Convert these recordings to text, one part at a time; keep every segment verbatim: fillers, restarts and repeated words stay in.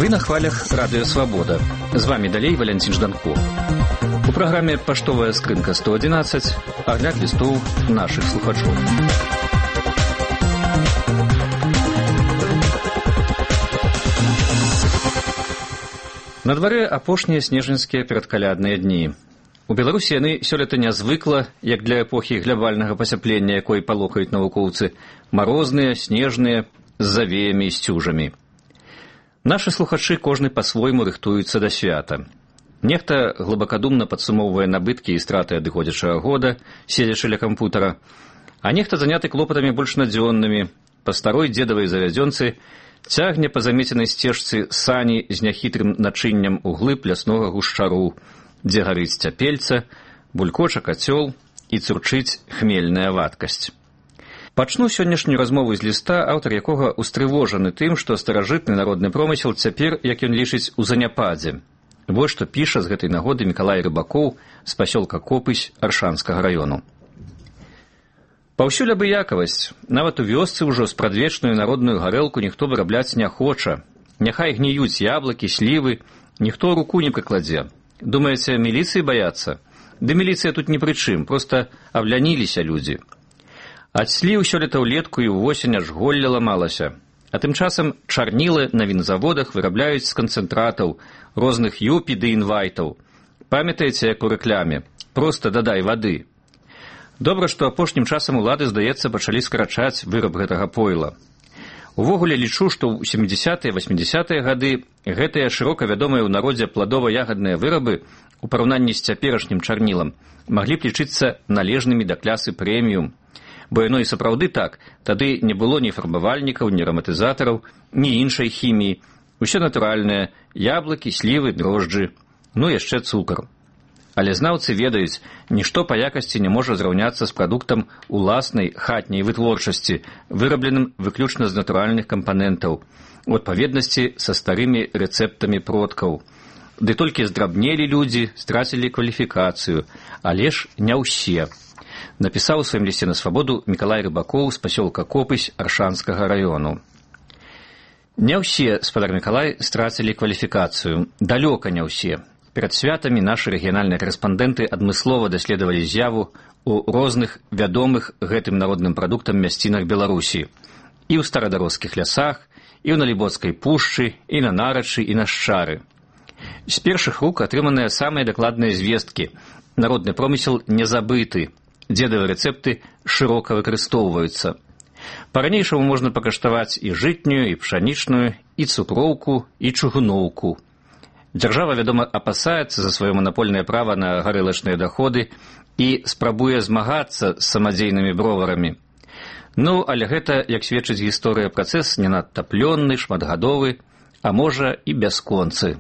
Вы на хвалях Радыё Свабода. З вами далей Валянцін Жданко. У праграме «Паштовая скрынка сто одиннадцать» агляд лістоў нашых слухачоў. На дварэ апошнія снежаньскія перадкалядныя дні. У Беларусі яны сёлета нязвыкла, як для эпохі глябальнага пасяплення, якой палохаюць навукоўцы, марозныя, снежныя, з завеямі і сцюжамі. Нашы слухачы кожны па-свойму рыхтуюцца да свята. Нехта глыбакадумна падсумоўвае набыткі і страты адыходзячага года, седзячы ля кампутара, а нехта заняты клопатамі больш надзённымі, па старой дзедавай завядзёнцы цягне па замеценай сцежцы сані з няхітрым начыннем у глыб ляснога гушчару, дзе гарыць цяпельца, булькоча кацёл і цурчыць хмельная вадкасць. Пачну сённяшнюю размову з ліста, аўтар якога устрывожаны тым, што старажытны народны промысел цяпер, як ён лічыць, у заняпадзе. Вось што піша з гэтай нагоды Мікалай Рыбакоў з пасёлка Копысь Аршанскага раёну. Паўсюль абыякавасць. Нават у вёсцы ўжо спрадвечную народную гарэлку ніхто вырабляць не хоча. Няхай гніюць яблыкі, слівы, ніхто руку не прыкладзе. Думаеце, міліцыі баяцца? Ды міліцыя тут ні пры чым, проста авляніліся людзі. Ад сліў сёлета ўлетку і ўвосень аж голле ламалася. А тым часам чарнілы на вінзаводах вырабляюць з канцэнтратаў, розных юпі ды інвайтаў. Памятаеце, як у рэкляме? Проста дадай вады. Добра, што апошнім часам улады, здаецца, пачалі скарачаць выраб гэтага пойла. Увогуле лічу, што ў сямідзясятыя васьмідзясятыя гады гэтыя шырока вядомыя ў народзе пладова-ягадныя вырабы у параўнанні з цяперашнім чарнілам маглі б лічыцца належнымі да клясы прэміум. Бо яно і сапраўды так, тады не было ні фарбавальнікаў, ні араматызатараў, ні іншай хіміі. Усё натуральнае, яблыкі, слівы, дрожджы, ну яшчэ цукар. Але знаўцы ведаюць, нішто па якасці не можа зраўняцца з прадуктам уласнай хатняй вытворчасці, вырабленым выключна з натуральных кампанентаў, у адпаведнасці са старымі рэцэптамі продкаў. Ды толькі здрабнелі людзі, страцілі кваліфікацыю, але ж не ўсе. Напісаў у сваім лісце на свабоду Мікалай Рыбакоў з пасёлка Копысь Аршанскага раёну. Не ўсе, спадар Мікалай, страцілі кваліфікацыю. Далёка не ўсе. Перад святамі нашы рэгіянальныя карэспандэнты адмыслова даследавалі з'яву ў розных вядомых гэтым народным прадуктам мясцінах Беларусі. І ў старадароскіх лясах, і ў Налібоцкай пушчы, і на Нарачы, і на Шчары. З першых рук атрыманыя самыя дакладныя звесткі. Народны промысел не забыты. Дзедавыя рэцэпты шырока выкарыстоўваюцца. Па-ранейшаму можна пакаштаваць і жытнюю, і пшанічную, і цукроўку, і чугуноўку. Дзяржава, вядома, апасаецца за сваё манапольнае права на гарэлачныя даходы і спрабуе змагацца з самадзейнымі броварамі. Ну, але гэта, як сведчыць гісторыя, працэс не надта плённы, шматгадовы, а можа і бясконцы.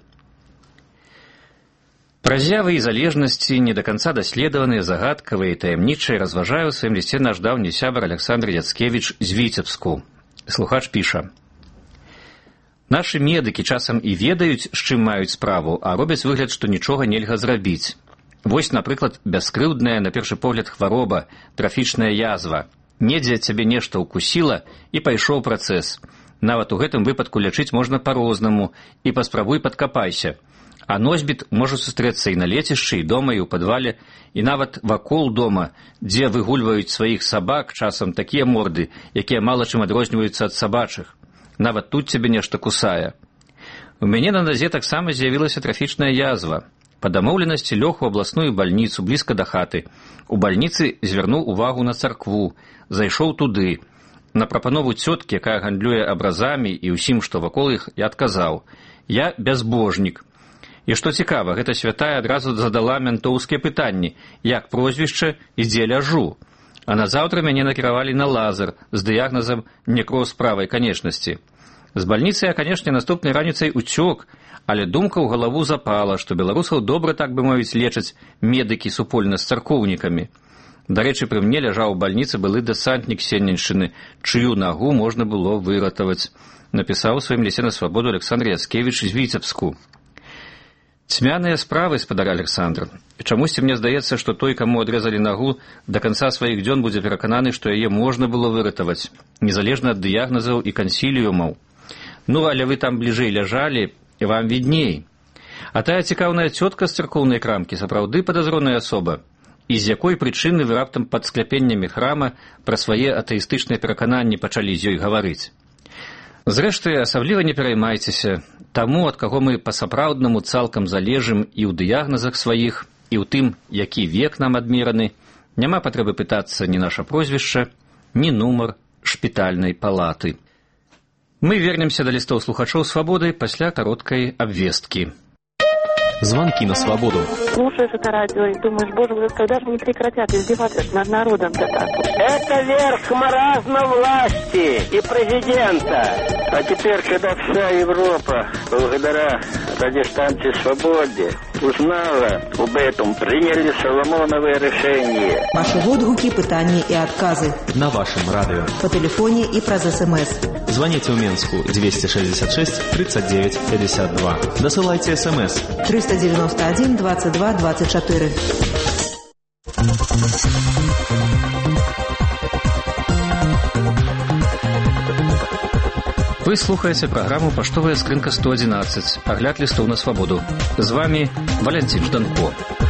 Пра з'явы і залежнасці не да канца даследаваныя, загадкавыя і таямнічыя разважае ў сваім лісце наш даўні сябар Аляксандр Яцкевіч з Віцебску. Слухач піша: «Нашы медыкі часам і ведаюць, з чым маюць справу, а робяць выгляд, што нічога нельга зрабіць. Вось, напрыклад, бяскрыўдная, на першы погляд, хвароба, трафічная язва. Недзе цябе нешта ўкусіла, і пайшоў працэс. Нават у гэтым выпадку лячыць можна па-рознаму, і паспрабуй падкапайся. А носьбіт можа сустрэцца і на лецішчы, і дома, і ў падвале, і нават вакол дома, дзе выгульваюць сваіх сабак часам такія морды, якія мала чым адрозніваюцца ад сабачых. Нават тут цябе нешта кусае. У мяне на назе таксама з'явілася трафічная язва. Па дамоўленасці лёг у абласную бальніцу, блізка да хаты. У бальніцы звярнуў увагу на царкву, зайшоў туды. На прапанову цёткі, якая гандлюе абразамі і ўсім, што вакол іх, я адказаў: «Я бязбожнік». І што цікава, гэта святая адразу задала мянтоўскія пытанні: як прозвішча і дзе ляжу. А назаўтра мяне накіравалі на лазер з дыягназам некроз правай канечнасці. З бальніцы я, канешне, наступнай раніцай уцёк, але думка ў галаву запала, што беларусаў добра, так бы мовіць, лечаць медыкі супольна з царкоўнікамі. Дарэчы, пры мне ляжаў у бальніцы былы дэсантнік Сенненшчыны, чыю нагу можна было выратаваць. Напісаў у сваім лісце на свабоду Аляксандр Яцкевіч з Віцебску. Цьмяныя справы, спадар Александр. Чамусьці мне здаецца, што той, каму адрэзалі нагу, да канца сваіх дзён будзе перакананы, што яе можна было выратаваць, незалежна ад дыягназаў і кансіліумаў. Ну, але вы там бліжэй ляжалі, вам відней. А тая цікаўная цётка з царкоўнай крамкі сапраўды падазроная асоба, і з якой прычыны вы раптам пад скляпеннямі храма пра свае атэістычныя перакананні пачалі з ёй гаварыць. Зрэшты, асабліва не пераймайцеся, таму, ад каго мы па-сапраўднаму цалкам залежым і ў дыягназах сваіх, і ў тым, які век нам адмераны, няма патрэбы пытацца ні наша прозвішча, ні нумар шпітальнай палаты. Мы вернемся да лістоў слухачоў «Свабоды» пасля кароткай абвесткі. Звонки на свободу. Слушаешь это радио и думаешь, боже мой, когда же они прекратят издеваться над народом-то так? Это верх маразма власти и президента. А теперь, когда вся Европа, благодаря радиостанции «Свободе», узнала об этом, приняли Соломоновое решение. Ваши отгуки, пытания и отказы. На вашем радио. По телефоне и про СМС. Звоните в Минску двести шестьдесят шесть тридцать девять пятьдесят два. Досылайте СМС. триста девяносто один двадцать два двадцать четыре. Вы слухаеце праграму «Паштовая скрынка сто одиннадцать», агляд лістоў на свабоду. З вами Валянцін Жданко.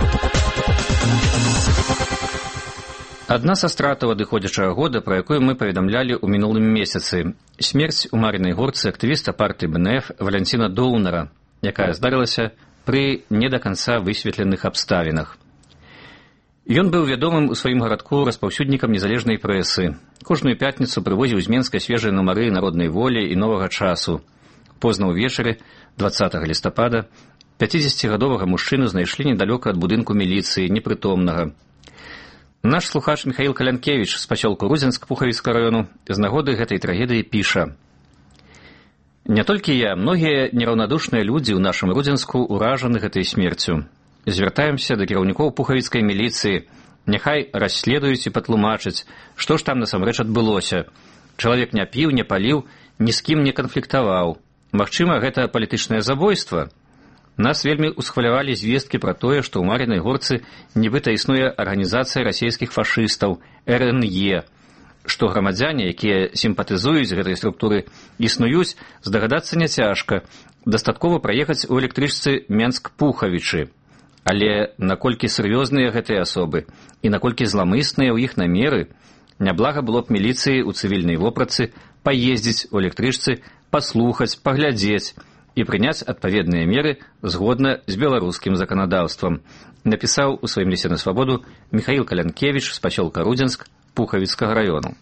Адна са стратаў адыходзячага года, пра якую мы паведамлялі ў мінулым месяцы. Смерць у Мар'інай Горцы актывіста партыі бэ эн эф Валянціна Доўнара, якая здарылася пры не да канца высветленых абставінах. Ён быў вядомым у сваім гарадку распаўсюднікам незалежнай прэсы. Кожную пятніцу прывозіў з Менска свежыя нумары «Народнай волі» і «Новага часу». Позна ўвечары, дваццатага лістапада, пяцідзесяцігадовага мужчыну знайшлі недалёка ад будынку міліцыі, непрытомнага. Наш слухач Михаил Калянкевич з пасёлку Рудзенск Пухавіцкага раёну з нагоды гэтай трагедыі піша: «Не толькі я, многія нераўнадушныя людзі ў нашым Рудзенску ўражаны гэтай смерцю. Звяртаемся да кіраўнікоў пухавіцкай міліцыі, няхай расследуюць і патлумачаць, што ж там насамрэч адбылося. Чалавек не піў, не паліў, ні з кім не канфліктаваў. Магчыма, гэта палітычнае забойства. Нас вельмі усхвалявалі звесткі пра тое, што ў Мар'інай Горцы нібыта існуе арганізацыя расійскіх фашыстаў эр эн е, што грамадзяне, якія сімпатызуюць гэтай структуры, існуюць, здагадацца няцяжка, дастаткова праехаць у электрычцы Менск-Пухавічы. Але наколькі сур'ёзныя гэтыя асобы і наколькі зламысныя ў іх намеры, няблага было б міліцыі ў цывільнай вопратцы паездзіць у электрычцы, паслухаць, паглядзець і прыняць адпаведныя меры згодна з беларускім заканадаўствам, напісаў у сваім лісце на свабоду Михаил Калянкевич з пасёлка Рудзенск Пухавіцкага раёну.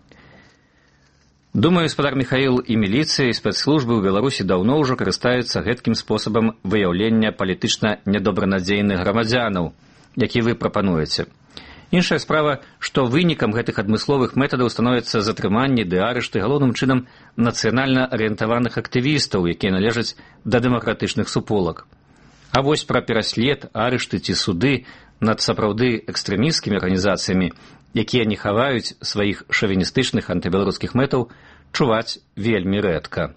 Думаю, гаспадар Михаил, і міліцыя, і спецслужбы ў Беларусі даўно ўжо карыстаюцца гэткім спосабам выяўлення палітычна недобранадзейных грамадзянаў, які вы прапануеце. Іншая справа, што вынікам гэтых адмысловых метадаў становяцца затрыманні ды арышты галоўным чынам нацыянальна арыентаваных актывістаў, якія належаць да дэмакратычных суполак. А вось пра пераслед, арышты ці суды над сапраўды экстрэмісцкімі арганізацыямі, якія не хаваюць сваіх шавіністычных антыбеларускіх мэтаў, чуваць вельмі рэдка.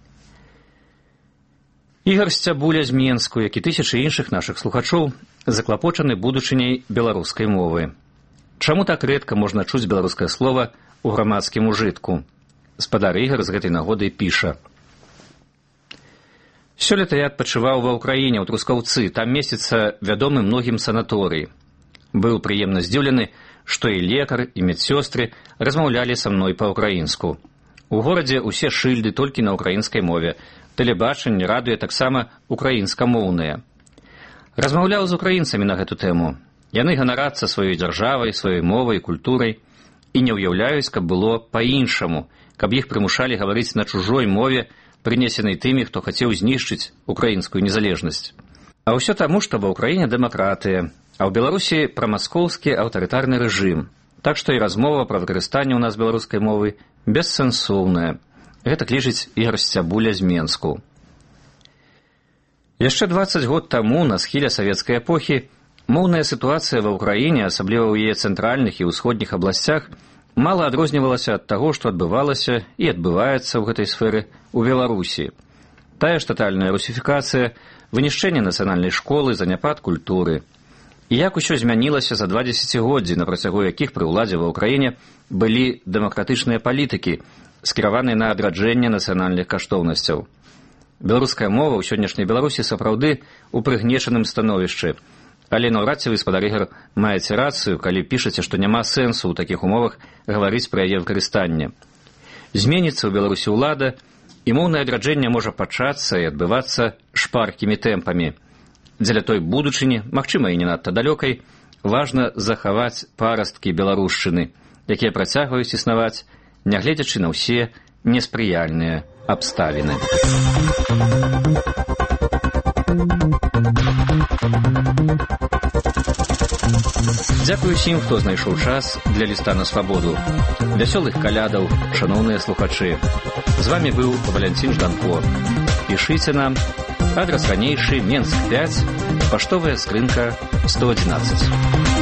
Ігар Сцябуля з Менску, як і тысячы іншых нашых слухачоў, заклапочаны будучыняй беларускай мовы. Чаму так рэдка можна чуць беларускае слова ў грамадскім ужытку? Спадар Ігар з гэтай нагоды піша: «Сёлета я адпачываў ва ўкраіне, ў Трускаўцы, там месціцца вядомы многім санаторый. Быў прыемна здзіўлены, што і лекар, і медсёстры размаўлялі са мной па-ўкраінску. У горадзе ўсе шыльды толькі на ўкраінскай мове, тэлебачанне, радыё таксама украінскамоўныя. Размаўляў з украінцамі на гэту тэму. Яны ганарацца сваёй дзяржавай, сваёй мовай, культурай і не ўяўляюць, каб было па-іншаму, каб іх прымушалі гаварыць на чужой мове, прынесенай тымі, хто хацеў знішчыць украінскую незалежнасць. А ўсё таму, што ва ўкраіне дэмакратыя, а ў Беларусі прамаскоўскі аўтарытарны рэжым. Так што і размова пра выкарыстанне ў нас беларускай мовы бессэнсоўная. Гэта лічыць Ігар Сцябуля з Менску. Яшчэ дваццаць год таму, на схіле савецкай эпохі, моўная сітуацыя ва ўкраіне, асабліва ў яе цэнтральных і ўсходніх абласцях, мала адрознівалася ад таго, што адбывалася і адбываецца ў гэтай сферы ў Беларусі. Тая ж татальная русіфікацыя, вынішчэнне нацыянальнай школы, заняпад культуры. І як усё змянілася за два дзесяцігоддзі, на працягу якіх пры ўладзе ва ўкраіне былі дэмакратычныя палітыкі, скіраваныя на адраджэнне нацыянальных каштоўнасцяў. Беларуская мова ў сённяшняй Беларусі сапраўды ў прыгнечаным становішчы. Але наўрад ці вы, спадар Ігар, маеце рацыю, калі пішаце, што няма сэнсу ў такіх умовах гаварыць пра яе выкарыстанне. Зменіцца ў Беларусі ўлада, і моўнае адраджэнне можа пачацца і адбывацца шпаркімі тэмпамі. Дзеля той будучыні, магчыма і не надта далёкай, важна захаваць парасткі беларушчыны, якія працягваюць існаваць, нягледзячы на ўсе неспрыяльныя абставіны. Дзякую усім, хто знайшоў час для ліста на свабоду. Вясёлых калядаў, шаноўныя слухачы. З вамі быў Валянцін Жданко. Пішыце нам. Адрас ранейшы, Менск пяць, паштовая скрынка сто адзінаццаць.